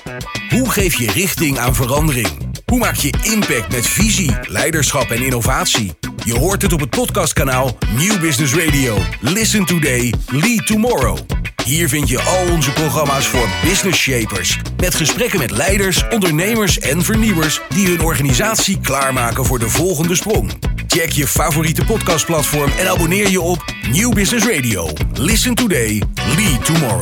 Hoe geef je richting aan verandering? Hoe maak je impact met visie, leiderschap en innovatie? Je hoort het op het podcastkanaal Nieuw Business Radio. Listen today, lead tomorrow. Hier vind je al onze programma's voor business shapers. Met gesprekken met leiders, ondernemers en vernieuwers die hun organisatie klaarmaken voor de volgende sprong. Check je favoriete podcastplatform en abonneer je op Nieuw Business Radio. Listen today, lead tomorrow.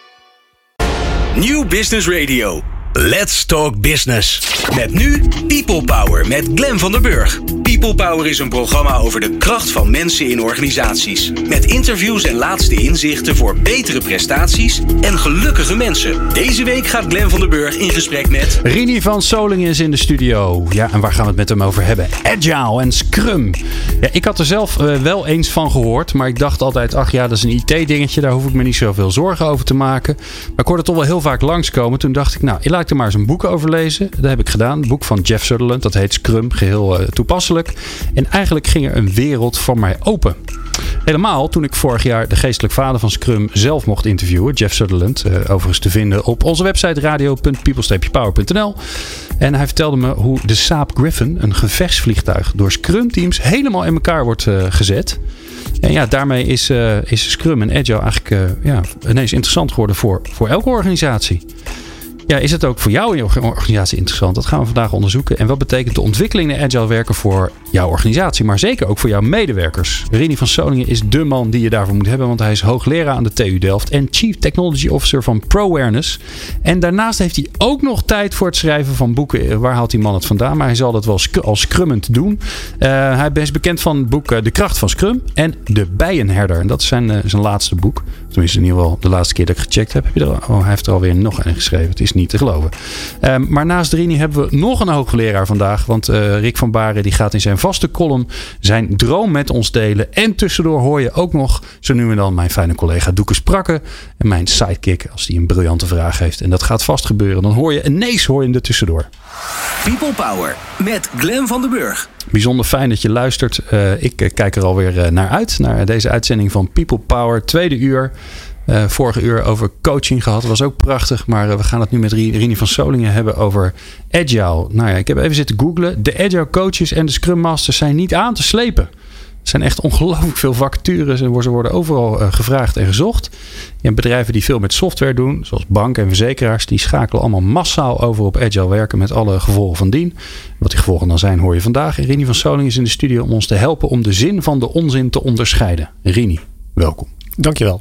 Nieuw Business Radio. Let's talk business. Met nu People Power met Glenn van der Burg. People Power is een programma over de kracht van mensen in organisaties. Met interviews en laatste inzichten voor betere prestaties en gelukkige mensen. Deze week gaat Glenn van der Burg in gesprek met... Rini van Solingen is in de studio. Ja, en waar gaan we het met hem over hebben? Agile en Scrum. Ja, ik had er zelf wel eens van gehoord. Maar ik dacht altijd, ach ja, dat is een IT-dingetje. Daar hoef ik me niet zoveel zorgen over te maken. Maar ik hoorde het toch wel heel vaak langskomen. Toen dacht ik, nou, laat ik er maar eens een boek over lezen. Dat heb ik gedaan. Een boek van Jeff Sutherland. Dat heet Scrum. Geheel toepasselijk. En eigenlijk ging er een wereld voor mij open. Helemaal toen ik vorig jaar de geestelijk vader van Scrum zelf mocht interviewen. Jeff Sutherland. Overigens te vinden op onze website radio.people-power.nl. En hij vertelde me hoe de Saab Griffin, een gevechtsvliegtuig, door Scrum teams helemaal in elkaar wordt gezet. En ja, daarmee is Scrum en Agile eigenlijk ineens interessant geworden voor elke organisatie. Ja, is het ook voor jou in je organisatie interessant? Dat gaan we vandaag onderzoeken. En wat betekent de ontwikkeling in Agile werken voor jouw organisatie, maar zeker ook voor jouw medewerkers? Rini van Solingen is dé man die je daarvoor moet hebben, want hij is hoogleraar aan de TU Delft en Chief Technology Officer van ProAwareness. En daarnaast heeft hij ook nog tijd voor het schrijven van boeken. Waar haalt die man het vandaan? Maar hij zal dat wel als scrummend doen. Hij is bekend van het boek De Kracht van Scrum en De Bijenherder. En dat is zijn laatste boek. Tenminste, in ieder geval de laatste keer dat ik gecheckt heb. Hij heeft er alweer nog een geschreven. Het is niet te geloven. Maar naast Rini hebben we nog een hoogleraar vandaag. Want Rick van Baren die gaat in zijn vaste column zijn droom met ons delen. En tussendoor hoor je ook nog zo nu en dan mijn fijne collega Doeke Sprakke. En mijn sidekick als die een briljante vraag heeft. En dat gaat vast gebeuren. Dan hoor je ineens er tussendoor. People Power met Glenn van der Burg. Bijzonder fijn dat je luistert. Ik kijk er alweer naar uit. Naar deze uitzending van People Power. Tweede uur. Vorige uur over coaching gehad. Dat was ook prachtig. Maar we gaan het nu met Rini van Solingen hebben over Agile. Nou ja, ik heb even zitten googlen. De Agile coaches en de Scrum Masters zijn niet aan te slepen. Er zijn echt ongelooflijk veel vacatures. En ze worden overal gevraagd en gezocht. En bedrijven die veel met software doen, zoals banken en verzekeraars, die schakelen allemaal massaal over op Agile werken met alle gevolgen van dien. Wat die gevolgen dan zijn, hoor je vandaag. En Rini van Solingen is in de studio om ons te helpen om de zin van de onzin te onderscheiden. Rini, welkom. Dankjewel.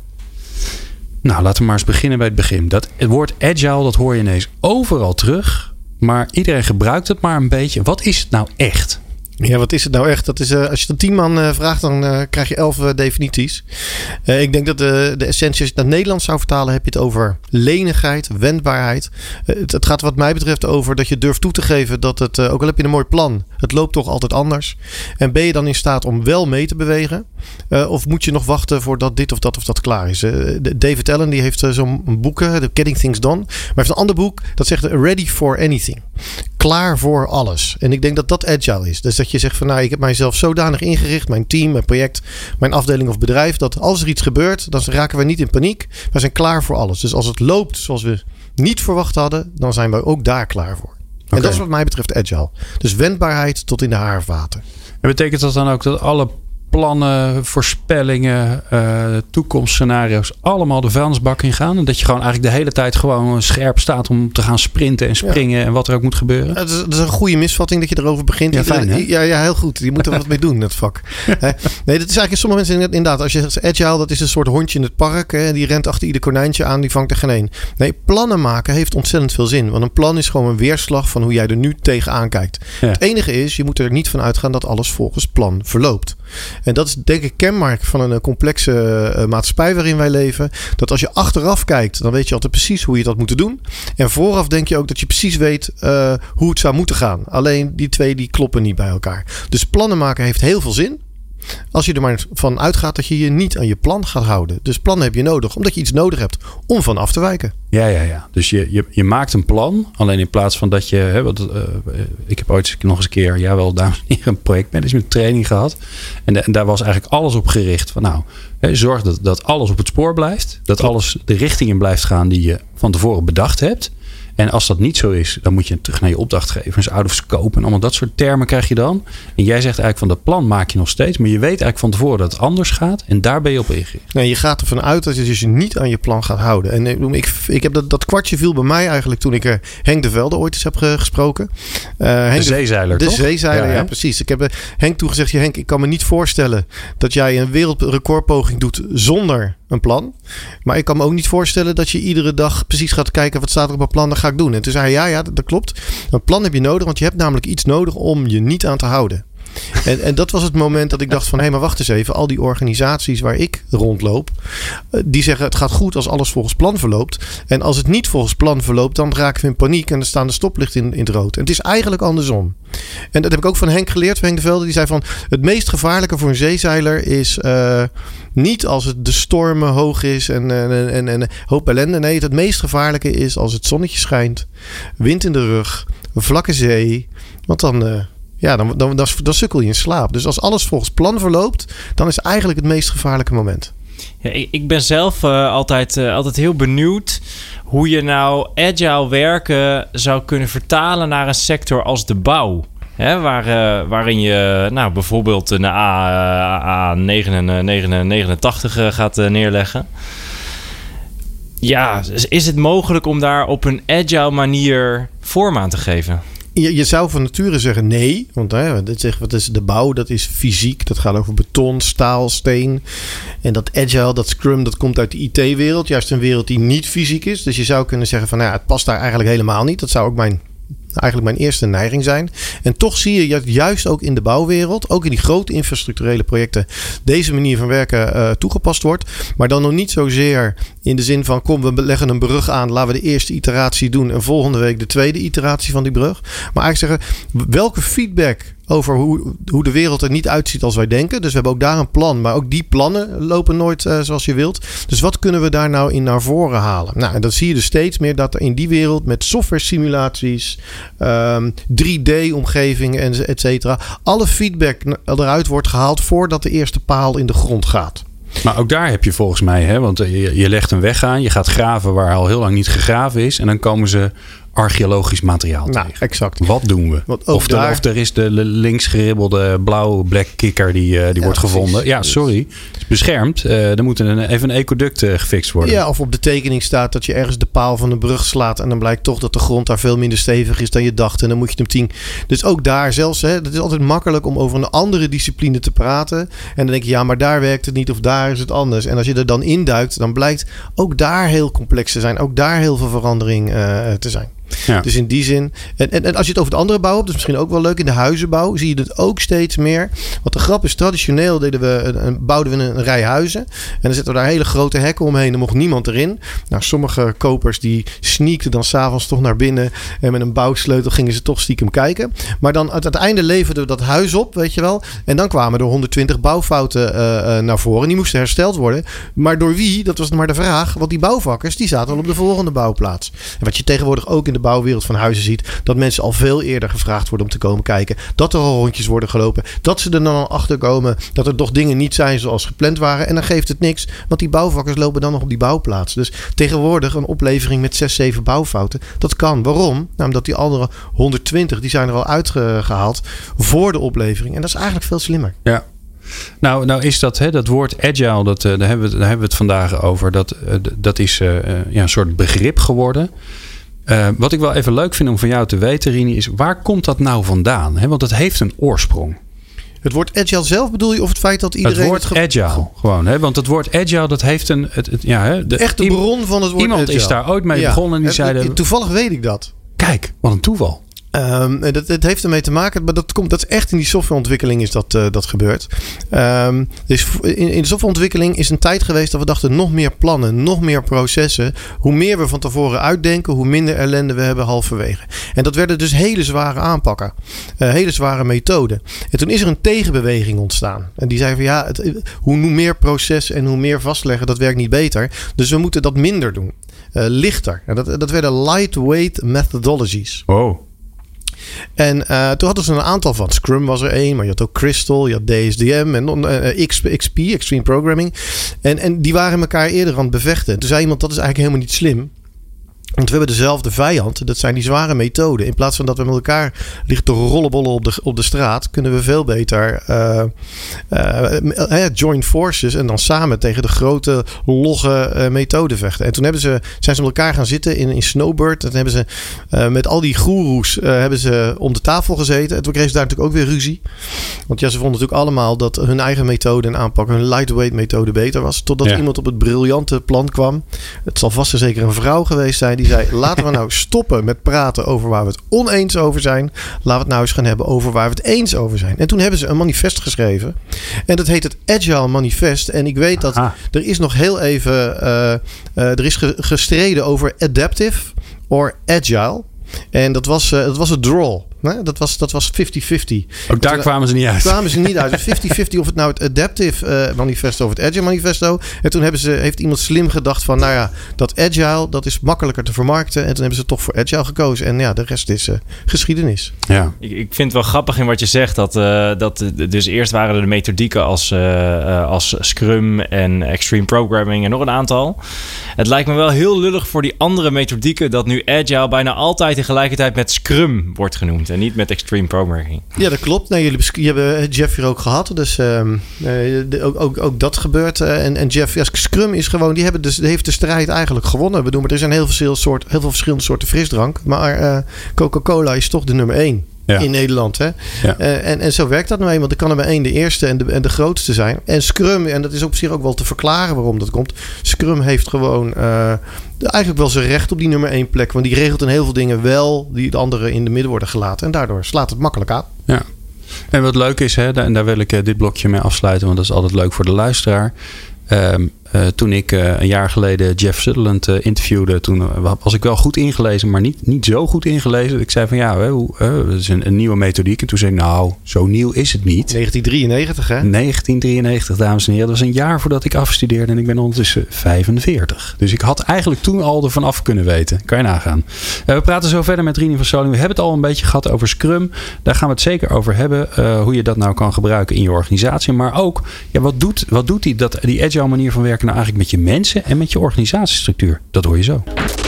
Nou, laten we maar eens beginnen bij het begin. Het woord Agile, dat hoor je ineens overal terug. Maar iedereen gebruikt het maar een beetje. Wat is het nou echt? Ja, wat is het nou echt? Dat is, als je het 10 man vraagt, dan krijg je 11 definities. Ik denk dat de essentie, als je het naar het Nederlands zou vertalen, heb je het over lenigheid, wendbaarheid. Het gaat wat mij betreft over dat je durft toe te geven dat het, ook al heb je een mooi plan, het loopt toch altijd anders. En ben je dan in staat om wel mee te bewegen? Of moet je nog wachten voordat dit of dat klaar is? David Allen die heeft zo'n boek, The Getting Things Done. Maar hij heeft een ander boek, dat zegt Ready for Anything. Klaar voor alles. En ik denk dat dat Agile is. Dus dat je zegt van nou, ik heb mijzelf zodanig ingericht, mijn team, mijn project, mijn afdeling of bedrijf, dat als er iets gebeurt, dan raken we niet in paniek. We zijn klaar voor alles. Dus als het loopt zoals we niet verwacht hadden, dan zijn we ook daar klaar voor. En dat is wat mij betreft Agile. Dus wendbaarheid tot in de haarvaten. En betekent dat dan ook dat alle plannen, voorspellingen, toekomstscenario's allemaal de vuilnisbak in gaan? En dat je gewoon eigenlijk de hele tijd gewoon scherp staat om te gaan sprinten en springen en wat er ook moet gebeuren? Dat is een goede misvatting dat je erover begint. Ja, fijn, hè? Ja, heel goed. Je moet er wat mee doen, dat vak. Nee, dat is eigenlijk sommige mensen inderdaad. Als je zegt Agile, dat is een soort hondje in het park. Hè, die rent achter ieder konijntje aan, die vangt er geen een. Nee, plannen maken heeft ontzettend veel zin. Want een plan is gewoon een weerslag van hoe jij er nu tegenaan kijkt. Ja. Het enige is, je moet er niet van uitgaan dat alles volgens plan verloopt. En dat is denk ik kenmerk van een complexe maatschappij waarin wij leven. Dat als je achteraf kijkt, dan weet je altijd precies hoe je dat moet doen. En vooraf denk je ook dat je precies weet hoe het zou moeten gaan. Alleen die twee die kloppen niet bij elkaar. Dus plannen maken heeft heel veel zin. Als je er maar van uitgaat dat je je niet aan je plan gaat houden. Dus plannen heb je nodig, omdat je iets nodig hebt om van af te wijken. Ja. Dus je maakt een plan. Alleen in plaats van dat je... ik heb ooit nog eens een keer... Jawel, dames en heren, een projectmanagement training gehad. En daar was eigenlijk alles op gericht. Van zorg dat alles op het spoor blijft. Dat alles de richting in blijft gaan die je van tevoren bedacht hebt. En als dat niet zo is, dan moet je terug naar je opdrachtgevers, out of scope en allemaal dat soort termen krijg je dan. En jij zegt eigenlijk van dat plan maak je nog steeds, maar je weet eigenlijk van tevoren dat het anders gaat en daar ben je op ingericht. Nee, je gaat ervan uit dat je dus niet aan je plan gaat houden. En ik heb dat kwartje viel bij mij eigenlijk toen ik Henk de Velde ooit eens heb gesproken. De zeezeiler, toch? De zeezeiler, ja precies. Ik heb Henk toen gezegd, Henk, ik kan me niet voorstellen dat jij een wereldrecordpoging doet zonder een plan. Maar ik kan me ook niet voorstellen dat je iedere dag precies gaat kijken wat staat er op een plan, dat ga ik doen. En toen zei hij, ja, dat klopt. Een plan heb je nodig, want je hebt namelijk iets nodig om je niet aan te houden. En dat was het moment dat ik dacht van, hé, maar wacht eens even. Al die organisaties waar ik rondloop, die zeggen het gaat goed als alles volgens plan verloopt. En als het niet volgens plan verloopt, dan raken we in paniek en dan staan de stoplichten in het rood. En het is eigenlijk andersom. En dat heb ik ook van Henk geleerd, van Henk de Velde. Die zei van, het meest gevaarlijke voor een zeezeiler is niet als het de stormen hoog is en hoop ellende. Nee, het meest gevaarlijke is als het zonnetje schijnt, wind in de rug, vlakke zee. Want dan sukkel je in slaap. Dus als alles volgens plan verloopt, dan is eigenlijk het meest gevaarlijke moment. Ja, ik ben zelf altijd heel benieuwd hoe je nou agile werken zou kunnen vertalen naar een sector als de bouw. Hè, waarin je bijvoorbeeld een A89 gaat neerleggen. Ja, is het mogelijk om daar op een agile manier vorm aan te geven? Je zou van nature zeggen nee. Want wat is de bouw? Dat is fysiek. Dat gaat over beton, staal, steen. En dat agile, dat scrum, dat komt uit de IT-wereld. Juist een wereld die niet fysiek is. Dus je zou kunnen zeggen van het past daar eigenlijk helemaal niet. Dat zou ook mijn eerste neiging zijn. En toch zie je juist ook in de bouwwereld, ook in die grote infrastructurele projecten, deze manier van werken toegepast wordt. Maar dan nog niet zozeer in de zin van, kom, we leggen een brug aan, laten we de eerste iteratie doen en volgende week de tweede iteratie van die brug. Maar eigenlijk zeggen, welke feedback over hoe de wereld er niet uitziet als wij denken. Dus we hebben ook daar een plan. Maar ook die plannen lopen nooit zoals je wilt. Dus wat kunnen we daar nou in naar voren halen? Nou, en dan zie je dus steeds meer dat er in die wereld met software simulaties, 3D-omgevingen, et cetera, alle feedback eruit wordt gehaald voordat de eerste paal in de grond gaat. Maar ook daar heb je volgens mij, want je legt een weg aan. Je gaat graven waar al heel lang niet gegraven is. En dan komen ze archeologisch materiaal tegen. Exact. Wat doen we? Of er is de links geribbelde blauw-black kikker die wordt gevonden. Precies. Ja, sorry. Het is beschermd. Er moet even een ecoduct gefixt worden. Ja, of op de tekening staat dat je ergens de paal van de brug slaat. En dan blijkt toch dat de grond daar veel minder stevig is dan je dacht. En dan moet je hem 10. Dus ook daar zelfs. Het is altijd makkelijk om over een andere discipline te praten. En dan denk je, ja, maar daar werkt het niet. Of daar is het anders. En als je er dan induikt, dan blijkt ook daar heel complex te zijn. Ook daar heel veel verandering te zijn. Ja. Dus in die zin. En als je het over de andere bouw hebt, dat is misschien ook wel leuk. In de huizenbouw zie je het ook steeds meer. Want de grap is, traditioneel bouwden we een rij huizen. En dan zetten we daar hele grote hekken omheen. Dan mocht niemand erin. Nou, sommige kopers die sneakten dan 's avonds toch naar binnen. En met een bouwsleutel gingen ze toch stiekem kijken. Maar dan aan het einde leverden we dat huis op, weet je wel. En dan kwamen er 120 bouwfouten naar voren. Die moesten hersteld worden. Maar door wie? Dat was maar de vraag. Want die bouwvakkers, die zaten al op de volgende bouwplaats. En wat je tegenwoordig ook in de bouwwereld van huizen ziet, dat mensen al veel eerder gevraagd worden om te komen kijken. Dat er al rondjes worden gelopen. Dat ze er dan al achter komen dat er toch dingen niet zijn zoals gepland waren. En dan geeft het niks, want die bouwvakkers lopen dan nog op die bouwplaats. Dus tegenwoordig een oplevering met 6, 7 bouwfouten. Dat kan. Waarom? Nou, omdat die andere 120, die zijn er al uitgehaald voor de oplevering. En dat is eigenlijk veel slimmer. Ja. Nou is dat woord agile, daar hebben we het vandaag over. Dat is een soort begrip geworden. Wat ik wel even leuk vind om van jou te weten, Rini, is waar komt dat nou vandaan? Want het heeft een oorsprong. Het woord agile zelf bedoel je, of het feit dat iedereen... Het woord agile, gewoon. Want het woord agile, dat heeft een... de echte bron van het woord iemand agile. Is daar ooit mee begonnen en die zei... Toevallig weet ik dat. Kijk, wat een toeval. Dat heeft ermee te maken, maar dat is echt in die softwareontwikkeling is dat gebeurd. Dus in de softwareontwikkeling is een tijd geweest dat we dachten nog meer plannen, nog meer processen. Hoe meer we van tevoren uitdenken, hoe minder ellende we hebben halverwege. En dat werden dus hele zware aanpakken. Hele zware methoden. En toen is er een tegenbeweging ontstaan. En die zei van hoe meer proces en hoe meer vastleggen, dat werkt niet beter. Dus we moeten dat minder doen. Lichter. En dat werden lightweight methodologies. Oh. En toen hadden ze een aantal van. Scrum was er één, maar je had ook Crystal, je had DSDM en XP, Extreme Programming. En die waren elkaar eerder aan het bevechten. Toen zei iemand, dat is eigenlijk helemaal niet slim. Want we hebben dezelfde vijand. Dat zijn die zware methoden. In plaats van dat we met elkaar liggen te rollenbollen op de straat, kunnen we veel beter join forces en dan samen tegen de grote logge methoden vechten. En toen zijn ze met elkaar gaan zitten in Snowbird. En toen hebben ze met al die goeroes hebben ze om de tafel gezeten. En toen kregen ze daar natuurlijk ook weer ruzie. Want ja, ze vonden natuurlijk allemaal dat hun eigen methode en aanpak, hun lightweight methode beter was. Totdat iemand op het briljante plan kwam. Het zal vast en zeker een vrouw geweest zijn. Die zei, laten we nou stoppen met praten over waar we het oneens over zijn. Laten we het nou eens gaan hebben over waar we het eens over zijn. En toen hebben ze een manifest geschreven. En dat heet het Agile Manifest. En ik weet dat er is nog heel even er is gestreden over adaptive or agile. En dat was het draw. Nee, dat was 50-50. Ook daar kwamen ze niet uit. Kwamen ze niet uit. 50-50 of het nou het Adaptive Manifesto of het Agile Manifesto. En toen heeft iemand slim gedacht van, nou ja, dat Agile, dat is makkelijker te vermarkten. En toen hebben ze toch voor Agile gekozen. En ja, de rest is geschiedenis. Ja. Ik vind het wel grappig in wat je zegt. Dat dus eerst waren er de methodieken als Scrum en Extreme Programming en nog een aantal. Het lijkt me wel heel lullig voor die andere methodieken dat nu Agile bijna altijd tegelijkertijd met Scrum wordt genoemd. En niet met Extreme Programming. Ja, dat klopt. Nee, jullie hebben Jeff hier ook gehad. Dus ook dat gebeurt. En Jeff, ja, Scrum is gewoon... Die heeft de strijd eigenlijk gewonnen. Maar er zijn heel veel verschillende soorten frisdrank. Maar Coca-Cola is toch de nummer 1. Ja. In Nederland. Hè? Ja. En zo werkt dat nou eenmaal. Er kan er maar één de eerste en de grootste zijn. En Scrum, en dat is op zich ook wel te verklaren waarom dat komt. Scrum heeft gewoon eigenlijk wel zijn recht op die nummer 1 plek. Want die regelt in heel veel dingen wel die de anderen in de midden worden gelaten. En daardoor slaat het makkelijk aan. Ja. En wat leuk is, hè, en daar wil ik dit blokje mee afsluiten. Want dat is altijd leuk voor de luisteraar. Toen ik een jaar geleden Jeff Sutherland interviewde, toen was ik wel goed ingelezen, maar niet zo goed ingelezen. Ik zei van dat is een nieuwe methodiek. En toen zei ik, nou, zo nieuw is het niet. 1993, hè? 1993, dames en heren. Dat was een jaar voordat ik afstudeerde en ik ben ondertussen 45. Dus ik had eigenlijk toen al ervan af kunnen weten. Kan je nagaan. We praten zo verder met Rini van Solingen. We hebben het al een beetje gehad over Scrum. Daar gaan we het zeker over hebben. Hoe je dat nou kan gebruiken in je organisatie. Maar ook, ja, wat doet die agile manier van werken nou eigenlijk met je mensen en met je organisatiestructuur? Dat hoor je zo.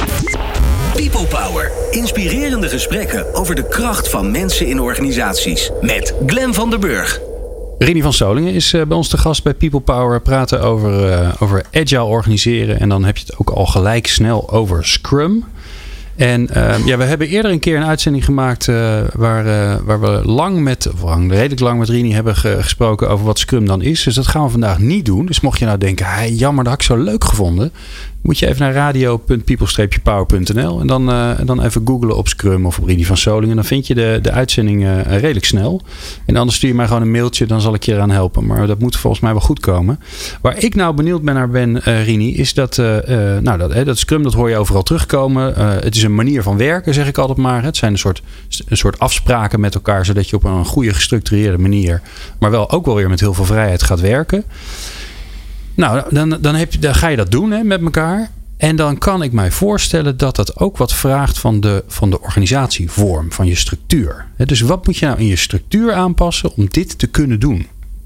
People Power. Inspirerende gesprekken over de kracht van mensen in organisaties. Met Glenn van der Burg. Rini van Solingen is bij ons te gast bij People Power. Praten over agile organiseren. En dan heb je het ook al gelijk snel over Scrum. En we hebben eerder een keer een uitzending gemaakt waar we redelijk lang met Rini hebben gesproken over wat Scrum dan is. Dus dat gaan we vandaag niet doen. Dus mocht je nou denken, jammer, dat had ik zo leuk gevonden. Moet je even naar radio.people-power.nl en dan even googlen op Scrum of op Rini van Solingen. Dan vind je de uitzending redelijk snel. En anders stuur je mij gewoon een mailtje, dan zal ik je eraan helpen. Maar dat moet volgens mij wel goed komen. Waar ik nou benieuwd naar ben, Rini, is dat Scrum, dat hoor je overal terugkomen. Het is een manier van werken, zeg ik altijd maar. Het zijn een soort afspraken met elkaar, zodat je op een goede gestructureerde manier, maar wel ook wel weer met heel veel vrijheid gaat werken. Nou, dan ga je dat doen met elkaar. En dan kan ik mij voorstellen dat dat ook wat vraagt van de organisatievorm, van je structuur. Dus wat moet je nou in je structuur aanpassen om dit te kunnen doen?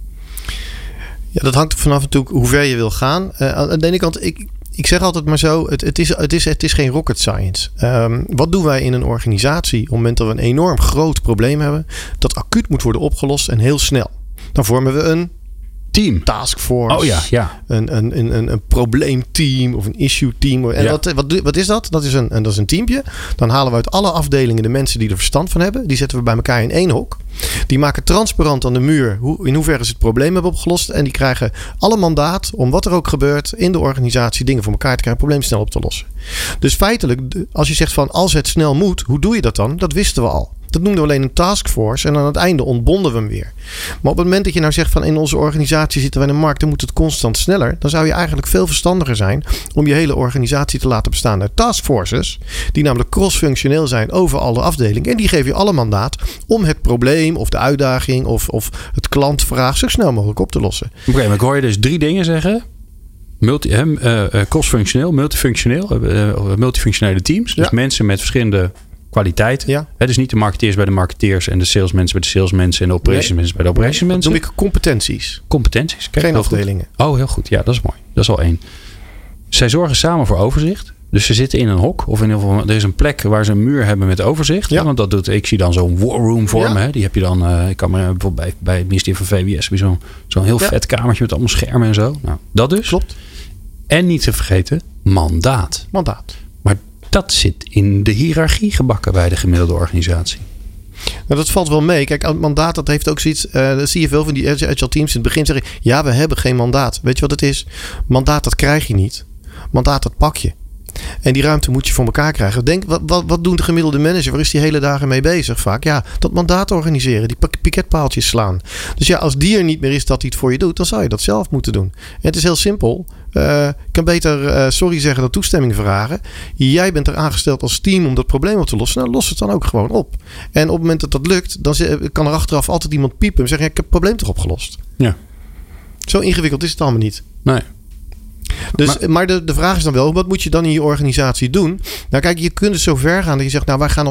Ja, dat hangt er vanaf natuurlijk hoe ver je wil gaan. Aan de ene kant, ik zeg altijd maar zo, het is geen rocket science. Wat doen wij in een organisatie op het moment dat we een enorm groot probleem hebben, dat acuut moet worden opgelost en heel snel? Dan vormen we een team, taskforce. Oh ja. Een probleemteam of een issue team. En wat is dat? Dat is een teampje. Dan halen we uit alle afdelingen de mensen die er verstand van hebben. Die zetten we bij elkaar in één hok. Die maken transparant aan de muur in hoeverre ze het probleem hebben opgelost. En die krijgen alle mandaat om wat er ook gebeurt in de organisatie dingen voor elkaar te krijgen, probleem snel op te lossen. Dus feitelijk, als je zegt van als het snel moet, hoe doe je dat dan? Dat wisten we al. Dat noemden we alleen een taskforce en aan het einde ontbonden we hem weer. Maar op het moment dat je nou zegt van in onze organisatie zitten we in een markt, dan moet het constant sneller. Dan zou je eigenlijk veel verstandiger zijn om je hele organisatie te laten bestaan uit taskforces. Die namelijk cross-functioneel zijn over alle afdelingen. En die geven je alle mandaat om het probleem of de uitdaging of het klantvraag zo snel mogelijk op te lossen. Oké, maar ik hoor je dus 3 dingen zeggen. Cross-functioneel, multifunctionele teams. Dus mensen met verschillende kwaliteiten. Ja. Dus niet de marketeers bij de marketeers en de salesmensen bij de salesmensen en de operationsmensen bij de operationsmensen. Dat noem ik competenties. Kijk, geen afdelingen. Goed. Oh, heel goed. Ja, dat is mooi. Dat is al 1. Zij zorgen samen voor overzicht. Dus ze zitten in een hok. Of in ieder geval, er is een plek waar ze een muur hebben met overzicht. Ja. Want dat doet, ik zie dan zo'n war room vormen. Ja. Hè? Die heb je dan, ik kan me bijvoorbeeld bij het ministerie van VWS. Zo'n heel vet kamertje met allemaal schermen en zo. Nou, dat dus. Klopt. En niet te vergeten, mandaat. Maar dat zit in de hiërarchie gebakken bij de gemiddelde organisatie. Nou, dat valt wel mee. Kijk, het mandaat, dat heeft ook zoiets. Dat zie je veel van die agile teams. In het begin zeggen, ja, we hebben geen mandaat. Weet je wat het is? Mandaat, dat krijg je niet. Mandaat, dat pak je. En die ruimte moet je voor elkaar krijgen. Denk, wat doen de gemiddelde manager? Waar is die hele dagen mee bezig vaak? Ja, dat mandaat organiseren. Die piketpaaltjes slaan. Dus ja, als die er niet meer is dat hij het voor je doet, dan zou je dat zelf moeten doen. En het is heel simpel. Je kan beter sorry zeggen dan toestemming vragen. Jij bent er aangesteld als team om dat probleem op te lossen. Nou, los het dan ook gewoon op. En op het moment dat dat lukt, dan kan er achteraf altijd iemand piepen en zeggen, ik heb het probleem toch opgelost. Ja. Zo ingewikkeld is het allemaal niet. Nee. Dus, maar de vraag is dan wel, wat moet je dan in je organisatie doen? Nou kijk, je kunt dus zo ver gaan dat je zegt, nou wij gaan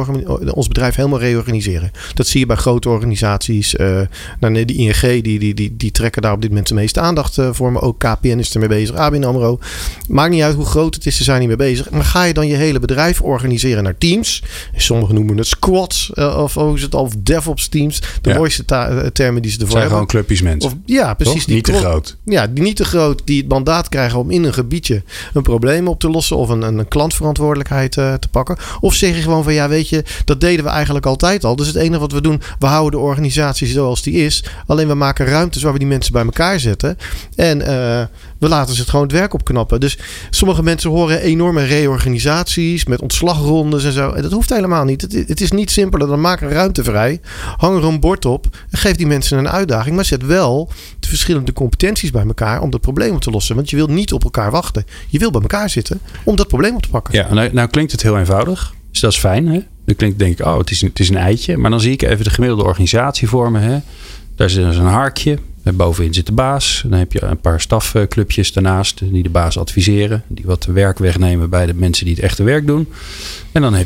ons bedrijf helemaal reorganiseren. Dat zie je bij grote organisaties. Die ING, die trekken daar op dit moment de meeste aandacht voor. Maar ook KPN is ermee bezig, ABN AMRO. Maakt niet uit hoe groot het is, ze zijn niet mee bezig. Maar ga je dan je hele bedrijf organiseren naar teams? Sommigen noemen het squads of hoe is het al, DevOps teams. De mooiste termen die ze ervoor zijn hebben. Gewoon clubjes mensen. Ja, precies. Niet te groot. Ja, niet te groot, die het mandaat krijgen om in een gebiedje een probleem op te lossen of een klantverantwoordelijkheid te pakken. Of zeg je gewoon van ja, weet je, dat deden we eigenlijk altijd al. Dus het enige wat we doen, we houden de organisatie zoals die is. Alleen we maken ruimtes waar we die mensen bij elkaar zetten. En we laten ze het gewoon het werk opknappen. Dus sommige mensen horen enorme reorganisaties met ontslagrondes en zo. En dat hoeft helemaal niet. Het is niet simpeler dan maak een ruimte vrij. Hang er een bord op en geef die mensen een uitdaging. Maar zet wel de verschillende competenties bij elkaar om dat probleem op te lossen. Want je wilt niet op elkaar wachten. Je wilt bij elkaar zitten om dat probleem op te pakken. Ja, nou klinkt het heel eenvoudig. Dus dat is fijn. Hè? Dan denk ik, het is een eitje. Maar dan zie ik even de gemiddelde organisatie vormen. Hè? Daar zit een harkje. Bovenin zit de baas. Dan heb je een paar stafclubjes daarnaast die de baas adviseren. Die wat werk wegnemen bij de mensen die het echte werk doen. En dan heb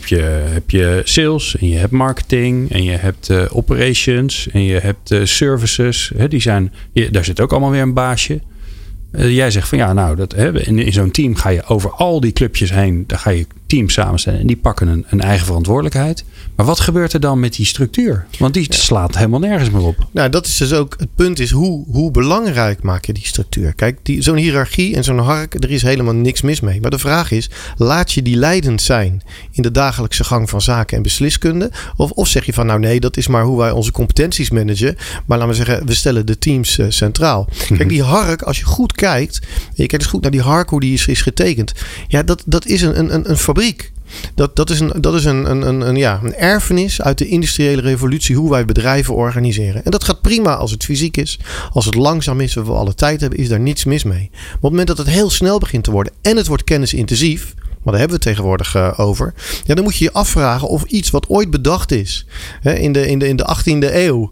je sales en je hebt marketing en je hebt operations en je hebt services. Daar zit ook allemaal weer een baasje. Jij zegt van ja, nou, in zo'n team ga je over al die clubjes heen. Daar ga je teams samenstellen en die pakken een eigen verantwoordelijkheid. Maar wat gebeurt er dan met die structuur? Want die slaat helemaal nergens meer op. Nou, dat is dus ook het punt is hoe belangrijk maak je die structuur? Kijk, zo'n hiërarchie en zo'n hark, er is helemaal niks mis mee. Maar de vraag is, laat je die leidend zijn in de dagelijkse gang van zaken en besliskunde? Of zeg je van nou nee, dat is maar hoe wij onze competenties managen. Maar laten we zeggen, we stellen de teams centraal. Kijk, die hark, als je goed kijkt, je kijkt dus goed naar die hark, hoe die is getekend. Ja, dat is een fabriek. Dat is een erfenis uit de industriële revolutie, hoe wij bedrijven organiseren. En dat gaat prima als het fysiek is. Als het langzaam is, we alle tijd hebben, is daar niets mis mee. Maar op het moment dat het heel snel begint te worden en het wordt kennisintensief, maar daar hebben we het tegenwoordig over. Ja, dan moet je je afvragen of iets wat ooit bedacht is in de 18e eeuw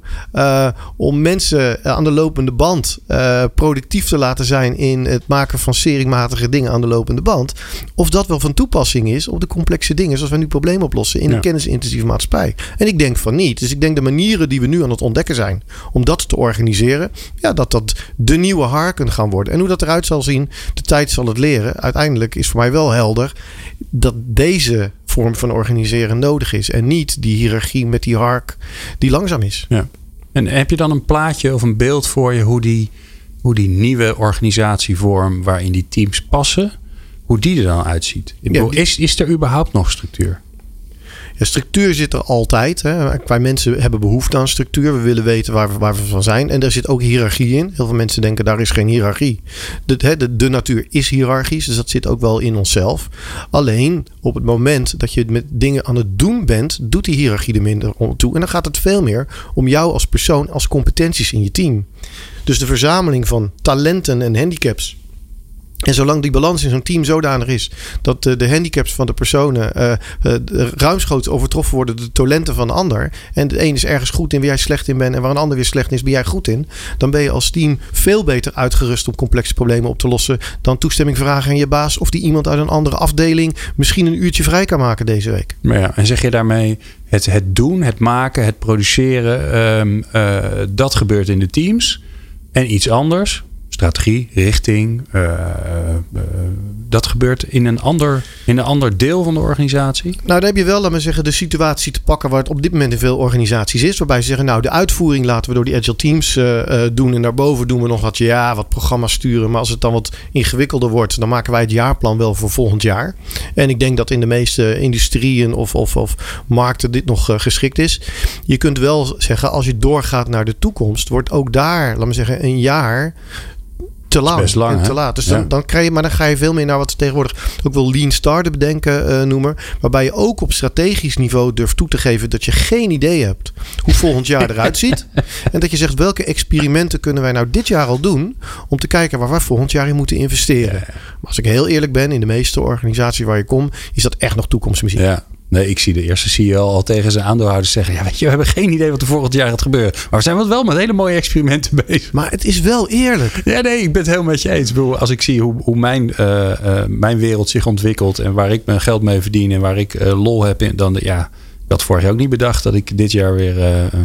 om mensen aan de lopende band productief te laten zijn in het maken van seringmatige dingen aan de lopende band, of dat wel van toepassing is op de complexe dingen zoals we nu problemen oplossen in een kennisintensieve maatschappij. En ik denk van niet. Dus ik denk de manieren die we nu aan het ontdekken zijn om dat te organiseren, ja, dat de nieuwe harken gaan worden. En hoe dat eruit zal zien, de tijd zal het leren. Uiteindelijk is voor mij wel helder dat deze vorm van organiseren nodig is. En niet die hiërarchie met die hark die langzaam is. Ja. En heb je dan een plaatje of een beeld voor je hoe die nieuwe organisatievorm waarin die teams passen, hoe die er dan uitziet? Is er überhaupt nog structuur? Ja, structuur zit er altijd. Hè. Wij mensen hebben behoefte aan structuur. We willen weten waar we van zijn. En daar zit ook hiërarchie in. Heel veel mensen denken, daar is geen hiërarchie. De natuur is hiërarchisch. Dus dat zit ook wel in onszelf. Alleen op het moment dat je met dingen aan het doen bent, doet die hiërarchie er minder toe. En dan gaat het veel meer om jou als persoon, als competenties in je team. Dus de verzameling van talenten en handicaps. En zolang die balans in zo'n team zodanig is dat de handicaps van de personen ruimschoots overtroffen worden door de talenten van de ander. En de een is ergens goed in waar jij slecht in bent en waar een ander weer slecht in is, ben jij goed in. Dan ben je als team veel beter uitgerust om complexe problemen op te lossen dan toestemming vragen aan je baas of die iemand uit een andere afdeling misschien een uurtje vrij kan maken deze week. Maar ja, en zeg je daarmee het doen, het maken, het produceren, dat gebeurt in de teams en iets anders. strategie, richting. Dat gebeurt in een ander deel van de organisatie? Nou, dan heb je wel, laten we zeggen, de situatie te pakken waar het op dit moment in veel organisaties is. Waarbij ze zeggen, nou, de uitvoering laten we door die agile teams doen. En daarboven doen we nog wat programma's sturen. Maar als het dan wat ingewikkelder wordt, dan maken wij het jaarplan wel voor volgend jaar. En ik denk dat in de meeste industrieën of markten dit nog geschikt is. Je kunt wel zeggen, als je doorgaat naar de toekomst, wordt ook daar, laten we zeggen, een jaar te lang. Best lang, en te laat. Dus dan ga je veel meer naar wat ze tegenwoordig ook wel lean startup denken noemen. Waarbij je ook op strategisch niveau durft toe te geven dat je geen idee hebt hoe volgend jaar eruit ziet. En dat je zegt, welke experimenten kunnen wij nou dit jaar al doen om te kijken waar we volgend jaar in moeten investeren. Maar als ik heel eerlijk ben, in de meeste organisaties waar je komt, is dat echt nog toekomstmuziek. Ja. Nee, ik zie de eerste CEO al tegen zijn aandeelhouders zeggen, ja, weet je, we hebben geen idee wat er volgend jaar gaat gebeuren. Maar we zijn wel met hele mooie experimenten bezig. Maar het is wel eerlijk. Ja, nee, ik ben het helemaal met je eens. Ik bedoel, als ik zie hoe mijn wereld zich ontwikkelt en waar ik mijn geld mee verdien en waar ik lol heb in, dan ik had vorig jaar ook niet bedacht dat ik dit jaar weer,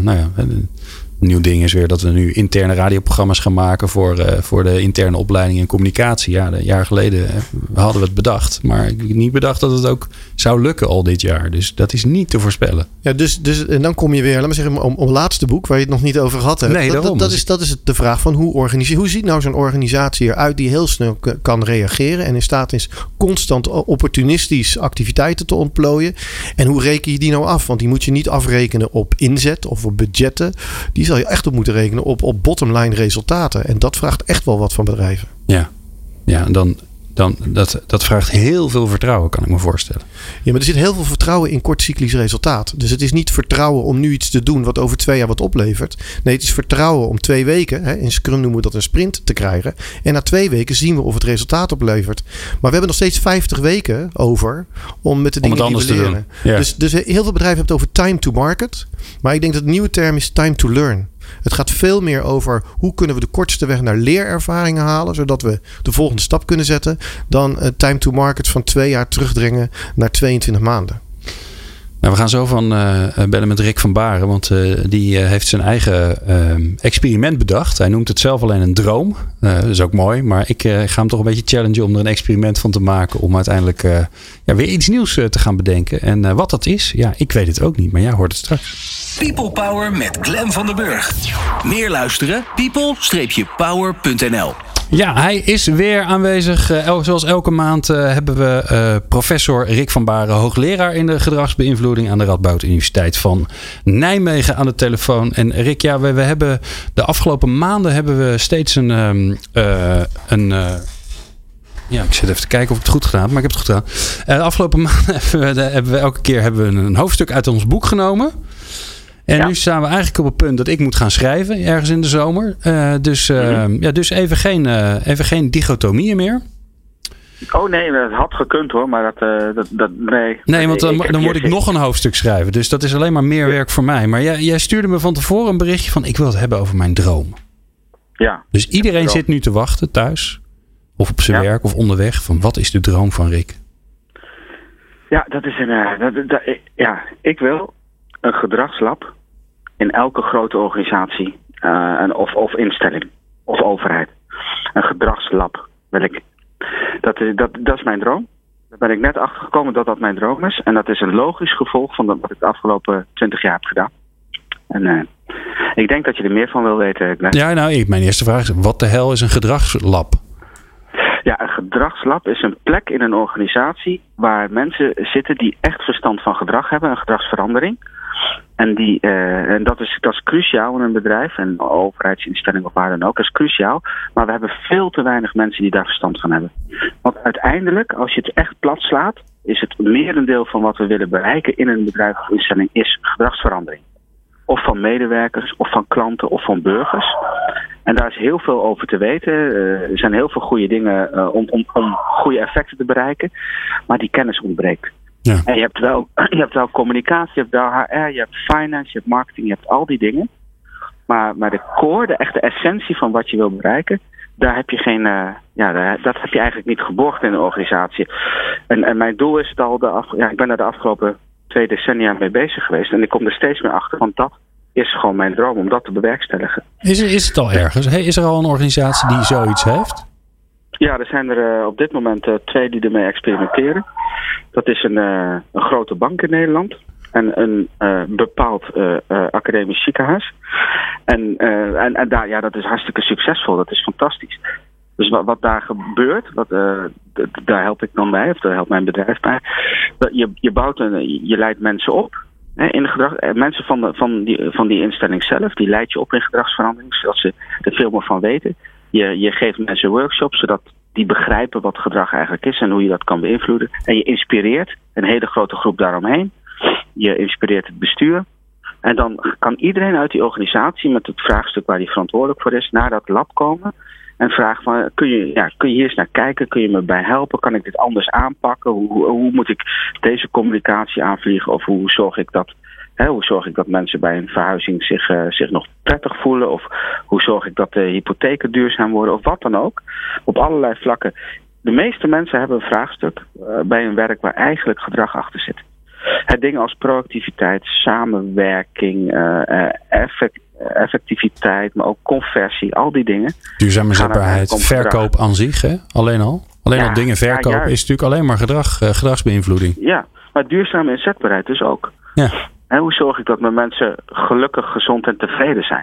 een nieuw ding is weer dat we nu interne radioprogramma's gaan maken voor de interne opleiding en communicatie. Ja, een jaar geleden hadden we het bedacht. Maar ik heb niet bedacht dat het ook zou lukken al dit jaar. Dus dat is niet te voorspellen. Ja, dus en dan kom je weer, laat maar zeggen, om het laatste boek waar je het nog niet over gehad hebt. Nee, dat is de vraag van hoe ziet nou zo'n organisatie eruit die heel snel kan reageren en in staat is constant opportunistisch activiteiten te ontplooien. En hoe reken je die nou af? Want die moet je niet afrekenen op inzet of op budgetten. Die zal je echt op moeten rekenen op bottomline resultaten. En dat vraagt echt wel wat van bedrijven. Ja, en dan dat vraagt heel veel vertrouwen, kan ik me voorstellen. Ja, maar er zit heel veel vertrouwen in kortcyclisch resultaat. Dus het is niet vertrouwen om nu iets te doen wat over 2 jaar wat oplevert. Nee, het is vertrouwen om 2 weken, in Scrum noemen we dat een sprint, te krijgen. En na 2 weken zien we of het resultaat oplevert. Maar we hebben nog steeds 50 weken over om met de dingen anders die we leren. te doen. Ja. Dus heel veel bedrijven hebben het over time to market. Maar ik denk dat de nieuwe term is time to learn. Het gaat veel meer over hoe kunnen we de kortste weg naar leerervaringen halen, zodat we de volgende stap kunnen zetten, dan time to market van 2 jaar terugdringen naar 22 maanden. Nou, we gaan zo van bellen met Rick van Baren, want die heeft zijn eigen experiment bedacht. Hij noemt het zelf alleen een droom. Dat is ook mooi, maar ik ga hem toch een beetje challengen om er een experiment van te maken, om uiteindelijk weer iets nieuws te gaan bedenken. En wat dat is, ik weet het ook niet, maar jij hoort het straks. People Power met Glenn van den Burg. Meer luisteren? people-power.nl. Ja, hij is weer aanwezig. Zoals elke maand hebben we professor Rick van Baren, hoogleraar in de gedragsbeïnvloeding aan de Radboud Universiteit van Nijmegen aan de telefoon. En Rick, we hebben de afgelopen maanden steeds ik zit even te kijken of ik het goed gedaan heb, maar ik heb het goed gedaan. De afgelopen maanden hebben we elke keer een hoofdstuk uit ons boek genomen. En nu staan we eigenlijk op het punt dat ik moet gaan schrijven, ergens in de zomer. Dus even geen dichotomieën meer. Oh nee, dat had gekund hoor, maar nee. Nee, want dan moet ik nog een hoofdstuk schrijven. Dus dat is alleen maar meer werk voor mij. Maar jij stuurde me van tevoren een berichtje van, ik wil het hebben over mijn droom. Ja. Dus iedereen zit nu te wachten thuis, of op zijn werk, of onderweg, van wat is de droom van Rick? Ja, dat is ik wil een gedragslab in elke grote organisatie of instelling of overheid. Een gedragslab wil ik. Dat is mijn droom. Daar ben ik net achter gekomen dat mijn droom is. En dat is een logisch gevolg van wat ik de afgelopen 20 jaar heb gedaan. En ik denk dat je er meer van wil weten, Glenn. Ja, mijn eerste vraag is, wat de hel is een gedragslab? Ja, een gedragslab is een plek in een organisatie waar mensen zitten die echt verstand van gedrag hebben, een gedragsverandering. En dat is cruciaal in een bedrijf en een overheidsinstelling of waar dan ook. Dat is cruciaal. Maar we hebben veel te weinig mensen die daar verstand van hebben. Want uiteindelijk, als je het echt plat slaat, is het merendeel van wat we willen bereiken in een bedrijf of instelling is gedragsverandering. Of van medewerkers, of van klanten, of van burgers. En daar is heel veel over te weten. Er zijn heel veel goede dingen om goede effecten te bereiken. Maar die kennis ontbreekt. Ja. En je hebt wel communicatie, je hebt wel HR, je hebt finance, je hebt marketing, je hebt al die dingen. Maar de core, de echte essentie van wat je wil bereiken, daar heb je dat heb je eigenlijk niet geborgd in een organisatie. En mijn doel is het al, ik ben daar de afgelopen 2 decennia mee bezig geweest. En ik kom er steeds meer achter, want dat is gewoon mijn droom om dat te bewerkstelligen. Is het al ergens? Is er al een organisatie die zoiets heeft? Ja, er zijn er op dit moment 2 die ermee experimenteren. Dat is een grote bank in Nederland. En een bepaald academisch ziekenhuis. En daar, dat is hartstikke succesvol. Dat is fantastisch. Dus wat daar gebeurt, daar help ik dan bij, of daar helpt mijn bedrijf bij. Je leidt mensen op in de gedrag. Mensen van die instelling zelf, die leidt je op in gedragsverandering, zodat ze er veel meer van weten. Je geeft mensen workshops, zodat die begrijpen wat gedrag eigenlijk is en hoe je dat kan beïnvloeden. En je inspireert een hele grote groep daaromheen. Je inspireert het bestuur. En dan kan iedereen uit die organisatie met het vraagstuk waar die verantwoordelijk voor is, naar dat lab komen. En vragen van, kun je hier eens naar kijken? Kun je me bij helpen? Kan ik dit anders aanpakken? Hoe moet ik deze communicatie aanvliegen? Of hoe zorg ik dat mensen bij een verhuizing zich nog prettig voelen? Of hoe zorg ik dat de hypotheken duurzaam worden? Of wat dan ook. Op allerlei vlakken. De meeste mensen hebben een vraagstuk bij hun werk waar eigenlijk gedrag achter zit. Dingen als proactiviteit, samenwerking, effectiviteit, maar ook conversie, al die dingen. Duurzaamheid, verkoop aan zich, hè? Alleen al dingen verkopen is natuurlijk alleen maar gedragsbeïnvloeding. Ja, maar duurzame inzetbaarheid dus ook. Ja. En hoe zorg ik dat mijn mensen gelukkig, gezond en tevreden zijn?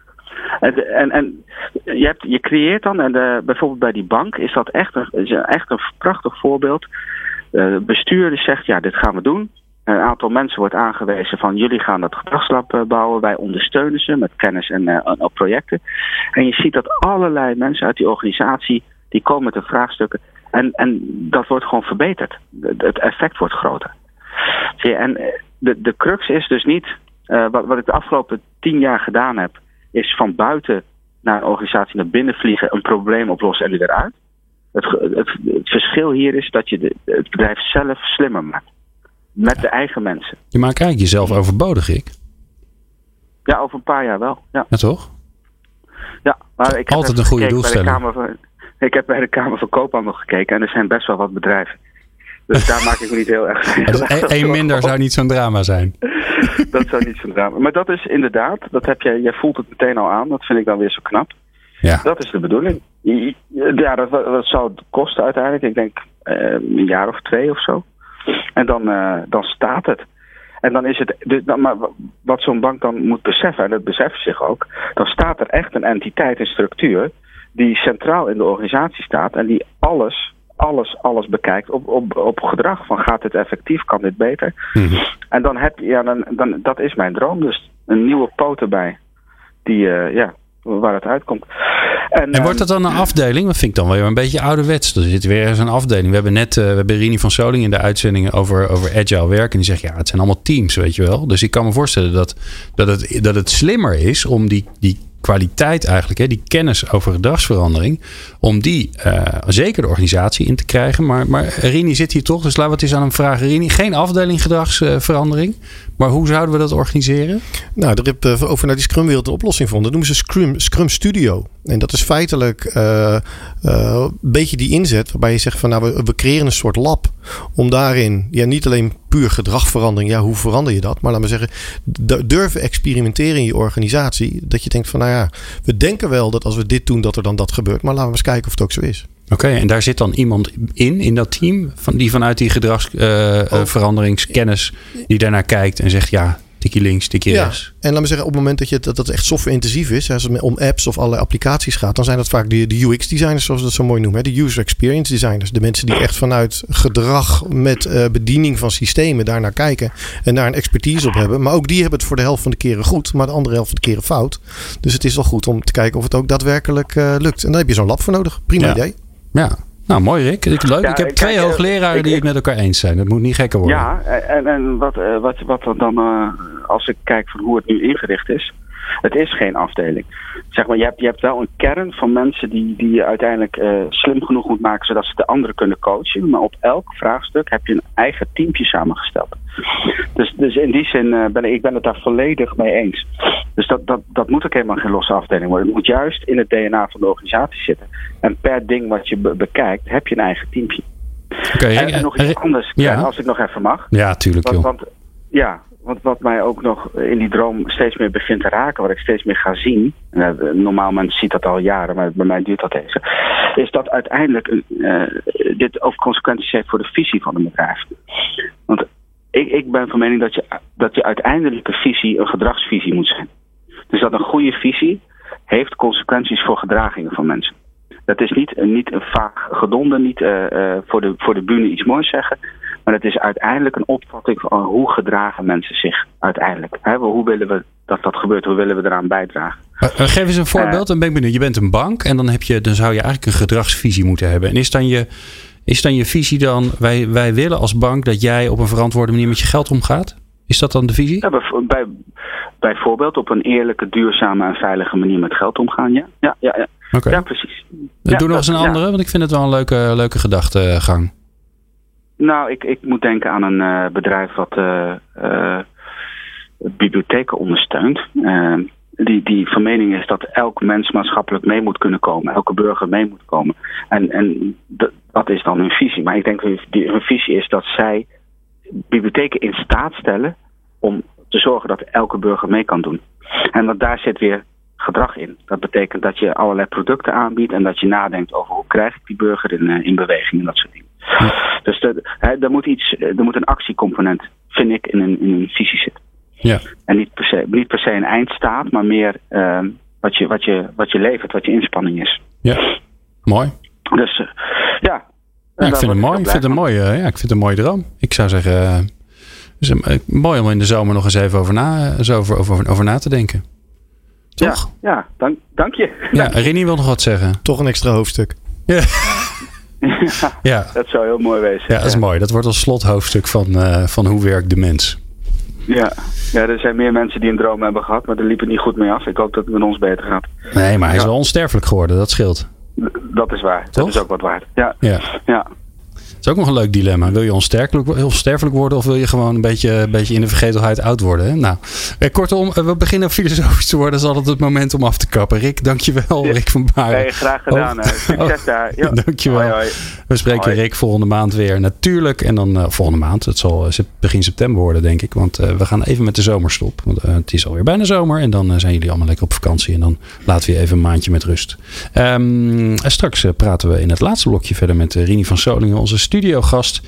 En je creëert dan, en bijvoorbeeld bij die bank is dat echt een prachtig voorbeeld. De bestuurder zegt, dit gaan we doen. Een aantal mensen wordt aangewezen van, jullie gaan dat gedragslab bouwen. Wij ondersteunen ze met kennis en op projecten. En je ziet dat allerlei mensen uit die organisatie, die komen met de vraagstukken. En dat wordt gewoon verbeterd. Het effect wordt groter. Zie je, en de crux is dus niet, wat ik de afgelopen 10 jaar gedaan heb, is van buiten naar een organisatie naar binnen vliegen, een probleem oplossen en er weer uit. Het verschil hier is dat je het bedrijf zelf slimmer maakt. Met de eigen mensen. Je maakt eigenlijk jezelf overbodig, ik. Ja, over een paar jaar wel. Ja, toch? Ja, maar ik heb altijd een goede doelstelling. Ik heb bij de Kamer van Koophandel gekeken en er zijn best wel wat bedrijven. Dus daar maak ik me niet heel erg... Eén minder zou niet zo'n drama zijn. Dat zou niet zo'n drama. Maar dat is inderdaad, jij voelt het meteen al aan. Dat vind ik dan weer zo knap. Ja. Dat is de bedoeling. Ja, dat zou het kosten uiteindelijk. Ik denk een jaar of 2 of zo. En dan staat het. En dan is het... Maar wat zo'n bank dan moet beseffen, en dat beseft zich ook, dan staat er echt een entiteit, een structuur, die centraal in de organisatie staat en die alles bekijkt op gedrag. Van gaat dit effectief, kan dit beter? Mm-hmm. En dan dat is mijn droom. Dus een nieuwe poot erbij. Die, waar het uitkomt. En wordt dat dan een afdeling? Dat vind ik dan weer een beetje ouderwets. Er zit weer eens een afdeling. We hebben Rini van Soling in de uitzendingen over agile werk. En die zegt, het zijn allemaal teams, weet je wel. Dus ik kan me voorstellen dat het slimmer is om die kwaliteit eigenlijk, die kennis over gedragsverandering, om die zeker de organisatie in te krijgen. Maar Rini zit hier toch, dus laten we het eens aan hem vragen. Rini, geen afdeling gedragsverandering, maar hoe zouden we dat organiseren? Nou, er heb over naar die Scrum-wereld een oplossing voor. Dat noemen ze Scrum Studio. En dat is feitelijk een beetje die inzet waarbij je zegt van, we creëren een soort lab om daarin, niet alleen puur gedragverandering, hoe verander je dat? Maar laten we zeggen, durven experimenteren in je organisatie. Dat je denkt van, we denken wel dat als we dit doen, dat er dan dat gebeurt. Maar laten we eens kijken of het ook zo is. Oké, en daar zit dan iemand in dat team, die vanuit die gedragsveranderingskennis, die daarnaar kijkt en zegt, tikkie links, tikkie rechts. En laat me zeggen, op het moment dat het echt software-intensief is, als het om apps of allerlei applicaties gaat, dan zijn dat vaak de UX-designers, zoals we dat zo mooi noemen. De user experience designers. De mensen die echt vanuit gedrag met bediening van systemen daarnaar kijken en daar een expertise op hebben. Maar ook die hebben het voor de helft van de keren goed, maar de andere helft van de keren fout. Dus het is wel goed om te kijken of het ook daadwerkelijk lukt. En daar heb je zo'n lab voor nodig. Prima idee. Ja. Nou, mooi Rick. Leuk. Ik heb 2 hoogleraren die het met elkaar eens zijn. Dat moet niet gekker worden. Ja, en wat dan als ik kijk van hoe het nu ingericht is. Het is geen afdeling. Zeg maar, je hebt wel een kern van mensen die je uiteindelijk slim genoeg moet maken, zodat ze de anderen kunnen coachen. Maar op elk vraagstuk heb je een eigen teampje samengesteld. Dus in die zin ben ik het daar volledig mee eens. Dus dat moet ook helemaal geen losse afdeling worden. Het moet juist in het DNA van de organisatie zitten. En per ding wat je bekijkt, heb je een eigen teampje. En nog iets anders, als ik nog even mag. Ja, tuurlijk. wat mij ook nog in die droom steeds meer begint te raken, wat ik steeds meer ga zien, normaal mensen ziet dat al jaren, maar bij mij duurt dat even, is dat uiteindelijk dit ook consequenties heeft voor de visie van een bedrijf. Want ik ben van mening dat je uiteindelijke visie een gedragsvisie moet zijn. Dus dat een goede visie heeft consequenties voor gedragingen van mensen. Dat is niet een vaag gedonde, niet voor de bühne iets moois zeggen. Maar het is uiteindelijk een opvatting van hoe gedragen mensen zich uiteindelijk. Hoe willen we dat gebeurt? Hoe willen we eraan bijdragen? Geef eens een voorbeeld. Dan ben ik benieuwd. Je bent een bank en dan zou je eigenlijk een gedragsvisie moeten hebben. En is dan je visie dan, wij willen als bank dat jij op een verantwoorde manier met je geld omgaat? Is dat dan de visie? Ja, bijvoorbeeld op een eerlijke, duurzame en veilige manier met geld omgaan. Ja. Okay. Ja, precies. Doe nog eens een andere, want ik vind het wel een leuke gedachtegang. Nou, ik moet denken aan een bedrijf wat bibliotheken ondersteunt. Die van mening is dat elk mens maatschappelijk mee moet kunnen komen. Elke burger mee moet komen. En dat is dan hun visie. Maar ik denk dat hun visie is dat zij bibliotheken in staat stellen om te zorgen dat elke burger mee kan doen. En want daar zit weer gedrag in. Dat betekent dat je allerlei producten aanbiedt en dat je nadenkt over hoe krijg ik die burger in beweging en dat soort dingen. Ja. Dus er moet een actiecomponent, vind ik, in een visie zitten. Ja. En niet per se een eindstaat, maar meer wat je levert, wat je inspanning is. Ja, mooi. Dus ja. Ik vind het mooi. Ik vind het een mooie droom. Ik zou zeggen, mooi om in de zomer nog eens even over na te denken. Toch? Ja, dank je. Ja, Rini wil nog wat zeggen. Toch een extra hoofdstuk. Ja. Ja. Dat zou heel mooi wezen. Ja, dat is mooi. Dat wordt als slothoofdstuk van hoe werkt de mens. Ja, er zijn meer mensen die een droom hebben gehad, maar daar liep het niet goed mee af. Ik hoop dat het met ons beter gaat. Nee, maar hij is wel onsterfelijk geworden. Dat scheelt. Dat is waar. Toch? Dat is ook wat waard. Ja. Dat is ook nog een leuk dilemma. Wil je onsterfelijk worden of wil je gewoon een beetje in de vergetelheid oud worden? Hè? Nou, kortom, we beginnen filosofisch te worden. Dat is altijd het moment om af te kappen. Rick, dankjewel. Rick van Baren. Hey, graag gedaan. Succes daar. Ja. Dankjewel. Hoi. We spreken Rick volgende maand weer natuurlijk. En dan volgende maand. Het zal begin september worden, denk ik. Want we gaan even met de zomerstop. Want het is alweer bijna zomer. En dan zijn jullie allemaal lekker op vakantie. En dan laten we je even een maandje met rust. Straks praten we in het laatste blokje verder met Rini van Solingen, onze studiogast,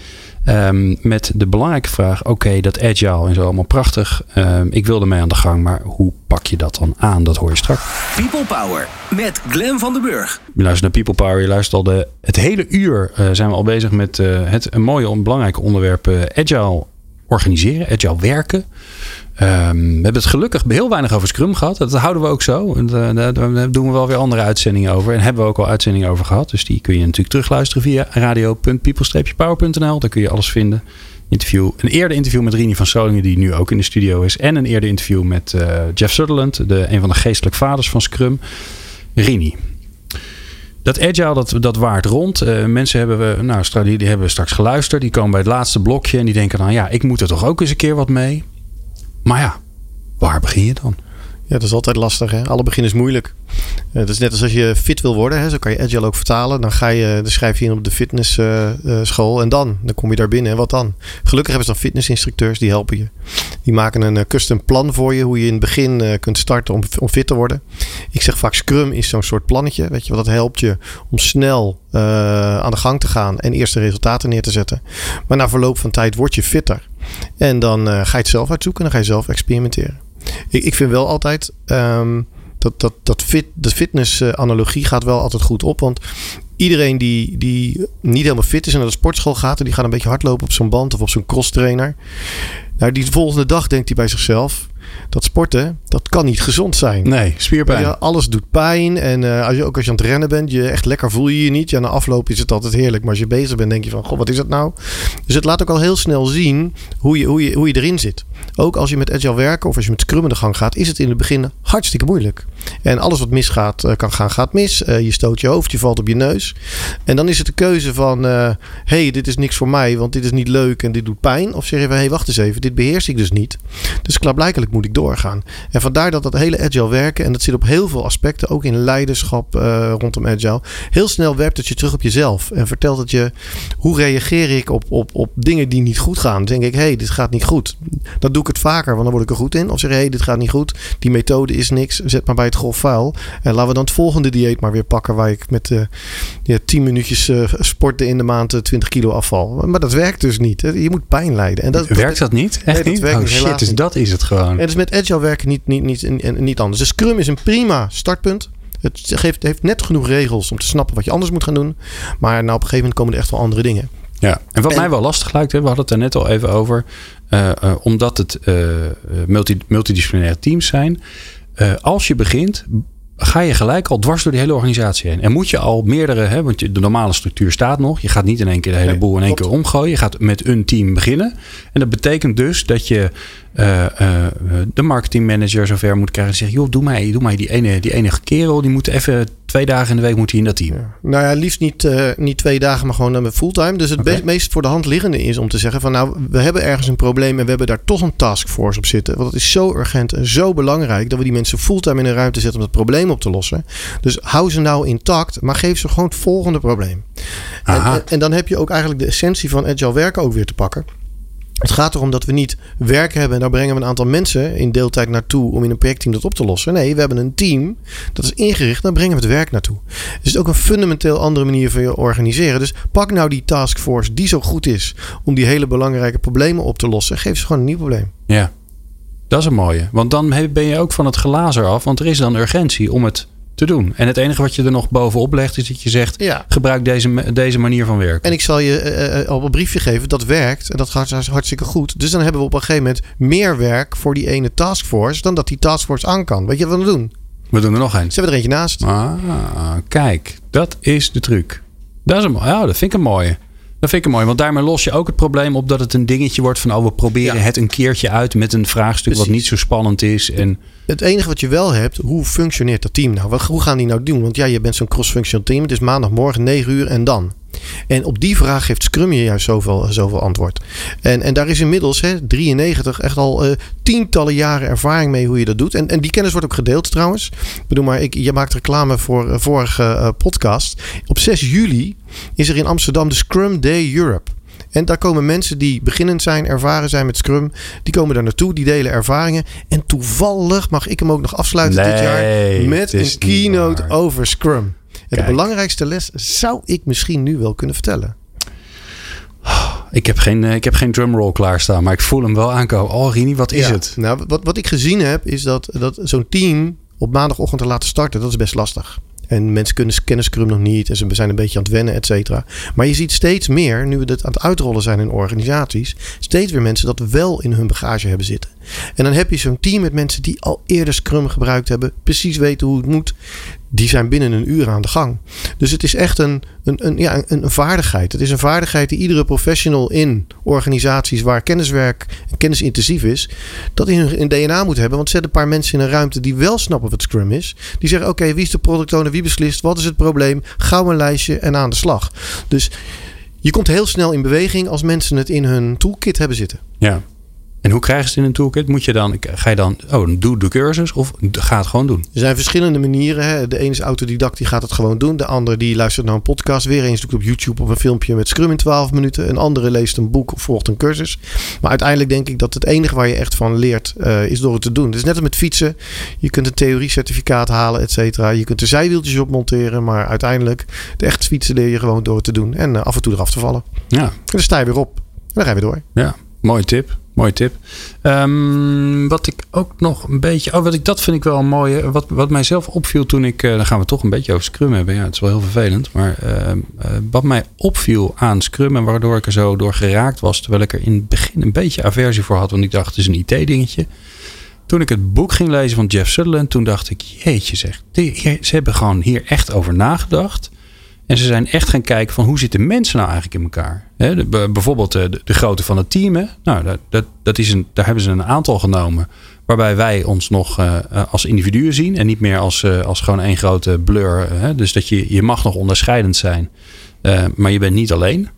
met de belangrijke vraag, oké, dat agile en zo allemaal prachtig. Ik wil ermee aan de gang, maar hoe pak je dat dan aan? Dat hoor je straks. People Power met Glenn van den Burg. Je luistert naar People Power. Je luistert al het hele uur zijn we al bezig met het mooie en belangrijke onderwerp agile organiseren, agile werken. We hebben het gelukkig heel weinig over Scrum gehad. Dat houden we ook zo. Daar doen we wel weer andere uitzendingen over. En hebben we ook al uitzendingen over gehad. Dus die kun je natuurlijk terugluisteren via radio.people-power.nl. Daar kun je alles vinden. Een eerder interview met Rini van Solingen, die nu ook in de studio is. En een eerder interview met Jeff Sutherland, een van de geestelijk vaders van Scrum. Rini. Dat agile, dat waart rond. Mensen hebben straks geluisterd. Die komen bij het laatste blokje en die denken dan, ja, ik moet er toch ook eens een keer wat mee. Maar ja, waar begin je dan? Ja, dat is altijd lastig. Hè? Alle begin is moeilijk. Het is net als je fit wil worden. Hè? Zo kan je agile ook vertalen. Dan schrijf je in op de fitnessschool. En dan kom je daar binnen. En wat dan? Gelukkig hebben ze dan fitnessinstructeurs. Die helpen je. Die maken een custom plan voor je. Hoe je in het begin kunt starten om fit te worden. Ik zeg vaak Scrum is zo'n soort plannetje. Weet je, wat dat helpt je om snel aan de gang te gaan. En eerste resultaten neer te zetten. Maar na verloop van tijd word je fitter. En dan ga je het zelf uitzoeken. En dan ga je zelf experimenteren. Ik vind wel altijd de fitness-analogie gaat wel altijd goed op. Want iedereen die niet helemaal fit is en naar de sportschool gaat, en die gaat een beetje hardlopen op zo'n band of op zo'n crosstrainer. Nou, die volgende dag denkt hij bij zichzelf, dat sporten, dat kan niet gezond zijn. Nee, spierpijn. Ja, alles doet pijn. En als je aan het rennen bent, echt lekker voel je niet. Ja, na afloop is het altijd heerlijk. Maar als je bezig bent, denk je van, goh, wat is dat nou? Dus het laat ook al heel snel zien hoe je erin zit. Ook als je met agile werken of als je met Scrum in de gang gaat, is het in het begin hartstikke moeilijk. En alles wat misgaat, kan gaan, gaat mis. Je stoot je hoofd, je valt op je neus. En dan is het de keuze van, hey, dit is niks voor mij, want dit is niet leuk en dit doet pijn. Of zeg je van, hey, wacht eens even, dit beheers ik dus niet. Dus klaarblijkelijk moet moet ik doorgaan. En vandaar dat hele agile werken, en dat zit op heel veel aspecten, ook in leiderschap rondom agile, heel snel werpt het je terug op jezelf. En vertelt het je, hoe reageer ik op dingen die niet goed gaan? Dan denk ik, dit gaat niet goed. Dan doe ik het vaker, want dan word ik er goed in. Of zeg, dit gaat niet goed. Die methode is niks. Zet maar bij het grof vuil. En laten we dan het volgende dieet maar weer pakken, waar ik met 10 minuutjes sporten in de maand 20 kilo afval. Maar dat werkt dus niet. Je moet pijn lijden. En werkt dat niet? Echt niet? Oh shit, dus dat is het gewoon. En dus met agile werken niet anders. Dus Scrum is een prima startpunt. Het heeft net genoeg regels om te snappen wat je anders moet gaan doen. Maar op een gegeven moment komen er echt wel andere dingen. Ja, en wat mij wel lastig lijkt, we hadden het er net al even over. Omdat het multidisciplinaire teams zijn. Als je begint, ga je gelijk al dwars door die hele organisatie heen. En moet je al meerdere, want de normale structuur staat nog. Je gaat niet in één keer de hele boel in één keer omgooien. Je gaat met een team beginnen. En dat betekent dus dat je de marketingmanager zover moet krijgen. En zeggen, joh, doe mij die ene kerel. Die moet even 2 dagen in de week moet hij in dat team. Ja. Nou ja, liefst niet 2 dagen, maar gewoon fulltime. Dus het meest voor de hand liggende is om te zeggen van, we hebben ergens een probleem en we hebben daar toch een taskforce op zitten. Want het is zo urgent en zo belangrijk dat we die mensen fulltime in een ruimte zetten om dat probleem op te lossen. Dus hou ze nou intact, maar geef ze gewoon het volgende probleem. En dan heb je ook eigenlijk de essentie van agile werken ook weer te pakken. Het gaat erom dat we niet werk hebben en daar brengen we een aantal mensen in deeltijd naartoe om in een projectteam dat op te lossen. Nee, we hebben een team dat is ingericht, daar brengen we het werk naartoe. Dus het is ook een fundamenteel andere manier van je organiseren. Dus pak nou die taskforce die zo goed is om die hele belangrijke problemen op te lossen. Geef ze gewoon een nieuw probleem. Ja, dat is een mooie. Want dan ben je ook van het glazer af, want er is dan urgentie om het te doen. En het enige wat je er nog bovenop legt is dat je zegt, gebruik deze manier van werken. En ik zal je al een briefje geven, dat werkt en dat gaat hartstikke goed. Dus dan hebben we op een gegeven moment meer werk voor die ene taskforce dan dat die taskforce aan kan. Weet je wat we doen? We doen er nog een. Ze hebben er eentje naast. Kijk, dat is de truc. Dat vind ik een mooie. Want daarmee los je ook het probleem op dat het een dingetje wordt van, we proberen het een keertje uit met een vraagstuk wat niet zo spannend is. En het enige wat je wel hebt, hoe functioneert dat team nou? Hoe gaan die nou doen? Want je bent zo'n cross-functional team. Het is maandagmorgen 9 uur en dan. En op die vraag geeft Scrum je juist zoveel antwoord. En daar is inmiddels 93 echt al tientallen jaren ervaring mee hoe je dat doet. En die kennis wordt ook gedeeld trouwens. Ik bedoel maar, je maakt reclame voor vorige podcast. Op 6 juli is er in Amsterdam de Scrum Day Europe. En daar komen mensen die beginnend zijn, ervaren zijn met Scrum. Die komen daar naartoe, die delen ervaringen. En toevallig mag ik hem ook nog afsluiten dit jaar met een keynote over Scrum. En de belangrijkste les zou ik misschien nu wel kunnen vertellen. Ik heb geen drumroll klaarstaan, maar ik voel hem wel aankomen. Oh, Rini, wat is het? Nou, wat ik gezien heb, is dat zo'n team op maandagochtend te laten starten, dat is best lastig. En mensen kennen Scrum nog niet en ze zijn een beetje aan het wennen, et cetera. Maar je ziet steeds meer, nu we het aan het uitrollen zijn in organisaties, steeds weer mensen dat wel in hun bagage hebben zitten. En dan heb je zo'n team met mensen die al eerder Scrum gebruikt hebben, precies weten hoe het moet. Die zijn binnen een uur aan de gang. Dus het is echt een vaardigheid. Het is een vaardigheid die iedere professional in organisaties waar kenniswerk en kennisintensief is, dat in hun DNA moet hebben. Want zet een paar mensen in een ruimte die wel snappen wat Scrum is. Die zeggen, oké, wie is de product owner, wie beslist, wat is het probleem? Gauw een lijstje en aan de slag. Dus je komt heel snel in beweging als mensen het in hun toolkit hebben zitten. Ja. En hoe krijg je het in een toolkit? Ga je dan, doe de cursus of ga het gewoon doen? Er zijn verschillende manieren. Hè. De ene is autodidact, die gaat het gewoon doen. De andere die luistert naar een podcast. Weer eens doet op YouTube op een filmpje met Scrum in 12 minuten. Een andere leest een boek of volgt een cursus. Maar uiteindelijk denk ik dat het enige waar je echt van leert is door het te doen. Het is net als met fietsen. Je kunt een theoriecertificaat halen, et cetera. Je kunt er zijwieltjes op monteren. Maar uiteindelijk de echte fietsen leer je gewoon door het te doen. En af en toe eraf te vallen. Ja. En dan sta je weer op. En dan ga je weer door. Ja, mooie tip. Wat ik ook nog een beetje... dat vind ik wel een mooie... Wat mijzelf opviel toen ik... dan gaan we toch een beetje over Scrum hebben. Ja, het is wel heel vervelend. Maar wat mij opviel aan Scrum... en waardoor ik er zo door geraakt was... terwijl ik er in het begin een beetje aversie voor had... want ik dacht, het is een IT-dingetje. Toen ik het boek ging lezen van Jeff Sutherland... toen dacht ik, jeetje zeg... ze hebben gewoon hier echt over nagedacht... En ze zijn echt gaan kijken van hoe zitten mensen nou eigenlijk in elkaar. Bijvoorbeeld de grootte van het team. Hè? Nou, daar hebben ze een aantal genomen. Waarbij wij ons nog als individuen zien. En niet meer als gewoon één grote blur. Dus dat je mag nog onderscheidend zijn. Maar je bent niet alleen.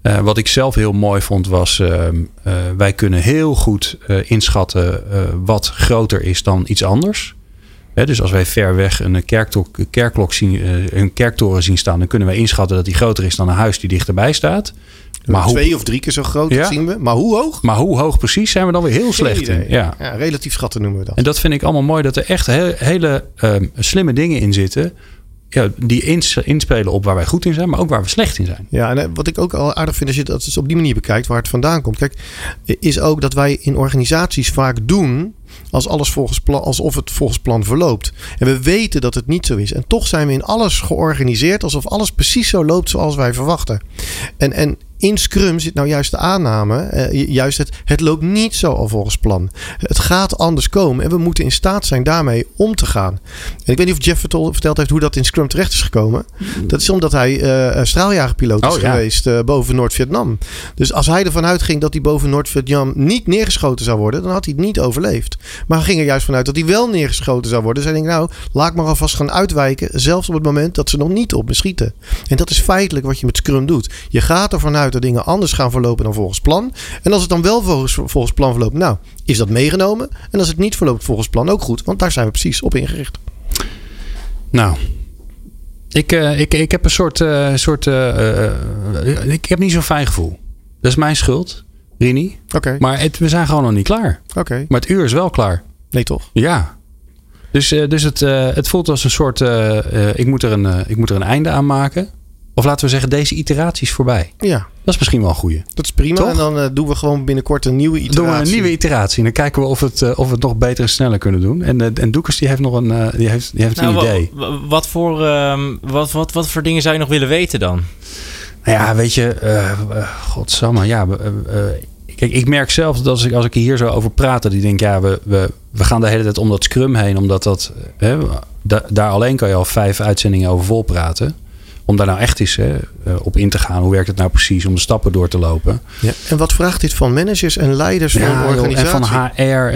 Wat ik zelf heel mooi vond was... wij kunnen heel goed inschatten wat groter is dan iets anders. Dus als wij ver weg een kerktoren zien staan... dan kunnen wij inschatten dat die groter is dan een huis die dichterbij staat. Maar 2 of 3 keer zo groot, dat zien we. Maar hoe hoog? Maar hoe hoog precies zijn we dan weer heel slecht in. Ja, relatief schatten noemen we dat. En dat vind ik allemaal mooi. Dat er echt hele slimme dingen in zitten... Ja, die inspelen op waar wij goed in zijn, maar ook waar we slecht in zijn. Ja, en wat ik ook al aardig vind als je dat op die manier bekijkt, waar het vandaan komt. Kijk, is ook dat wij in organisaties vaak doen alsof het volgens plan verloopt. En we weten dat het niet zo is. En toch zijn we in alles georganiseerd alsof alles precies zo loopt zoals wij verwachten. En in Scrum zit nou juist de aanname, juist het loopt niet zo al volgens plan. Het gaat anders komen en we moeten in staat zijn daarmee om te gaan. En ik weet niet of Jeff verteld heeft hoe dat in Scrum terecht is gekomen. Dat is omdat hij straaljagerpiloot is geweest boven Noord-Vietnam. Dus als hij ervan uitging dat hij boven Noord-Vietnam niet neergeschoten zou worden, dan had hij het niet overleefd. Maar hij ging er juist vanuit dat hij wel neergeschoten zou worden. Dus hij denkt, laat ik maar alvast gaan uitwijken, zelfs op het moment dat ze nog niet op me schieten. En dat is feitelijk wat je met Scrum doet. Je gaat ervan uit dat dingen anders gaan verlopen dan volgens plan. En als het dan wel volgens plan verloopt, is dat meegenomen. En als het niet verloopt volgens plan, ook goed. Want daar zijn we precies op ingericht. Nou, ik heb een soort ik heb niet zo'n fijn gevoel. Dat is mijn schuld, Rini. Okay. Maar we zijn gewoon nog niet klaar. Okay. Maar het uur is wel klaar. Nee, toch? Ja. Dus het voelt als een soort... ik moet er een einde aan maken. Of laten we zeggen, deze iteratie is voorbij. Ja. Dat is misschien wel een goeie. Dat is prima. Toch? En dan doen we gewoon binnenkort een nieuwe iteratie. Doen we een nieuwe iteratie. En dan kijken we of we het nog beter en sneller kunnen doen. En Doekers die heeft nog een idee. Wat voor dingen zou je nog willen weten dan? Nou ja, weet je... godsamme, ja... Kijk, ik merk zelf dat als ik hier zo over praat... dat ik denk, we gaan de hele tijd om dat Scrum heen. Omdat dat... daar alleen kan je al 5 uitzendingen over vol praten. Om daar nou echt eens op in te gaan. Hoe werkt het nou precies om de stappen door te lopen? Ja. En wat vraagt dit van managers en leiders van een organisatie? En van HR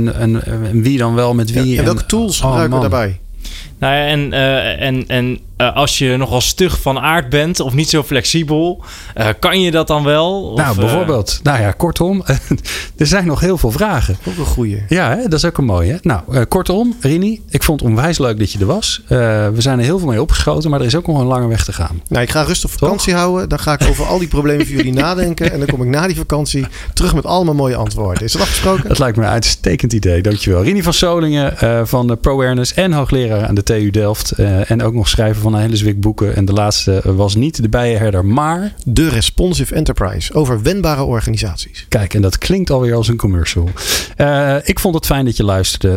en wie dan wel met wie. Ja, en welke tools gebruiken we daarbij? Nou ja, en als je nogal stug van aard bent of niet zo flexibel, kan je dat dan wel? Of, bijvoorbeeld. Kortom, er zijn nog heel veel vragen. Ook een goeie. Ja, dat is ook een mooie. Nou, kortom, Rini, ik vond het onwijs leuk dat je er was. We zijn er heel veel mee opgeschoten, maar er is ook nog een lange weg te gaan. Nou, ik ga rustig vakantie houden. Dan ga ik over al die problemen voor jullie nadenken. En dan kom ik na die vakantie terug met allemaal mooie antwoorden. Is dat afgesproken? Dat lijkt me een uitstekend idee. Dankjewel. Rini van Solingen van ProAwareness en hoogleraar aan de TU Delft. En ook nog schrijver van een hele zwik boeken. En de laatste was niet de bijenherder, maar... De Responsive Enterprise. Over wendbare organisaties. Kijk, en dat klinkt alweer als een commercial. Ik vond het fijn dat je luisterde.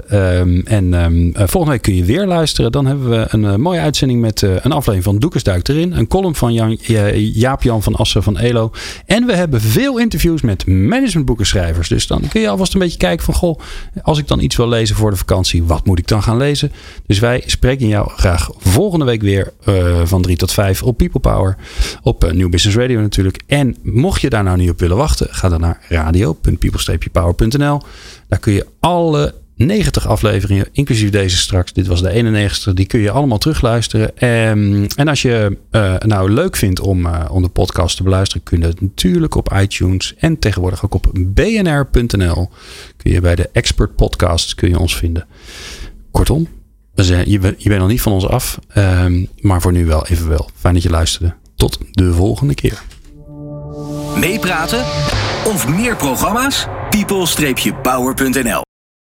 Volgende week kun je weer luisteren. Dan hebben we een mooie uitzending met een aflevering van Doekers Duikt Erin. Een column van Jaap-Jan van Assen van ELO. En we hebben veel interviews met managementboekenschrijvers. Dus dan kun je alvast een beetje kijken van... als ik dan iets wil lezen voor de vakantie, wat moet ik dan gaan lezen? Dus wij spreken jou graag volgende week weer van 3 tot 5 op People Power. Op New Business Radio natuurlijk. En mocht je daar nou niet op willen wachten, ga dan naar radio.people-power.nl. Daar kun je alle 90 afleveringen, inclusief deze straks. Dit was de 91ste. Die kun je allemaal terugluisteren. En als je nou leuk vindt om de podcast te beluisteren, kun je het natuurlijk op iTunes en tegenwoordig ook op bnr.nl. Kun je bij de Expert Podcasts kun je ons vinden. Kortom, je bent nog niet van ons af. Maar voor nu wel even wel. Fijn dat je luisterde. Tot de volgende keer. Meepraten of meer programma's? people-power.nl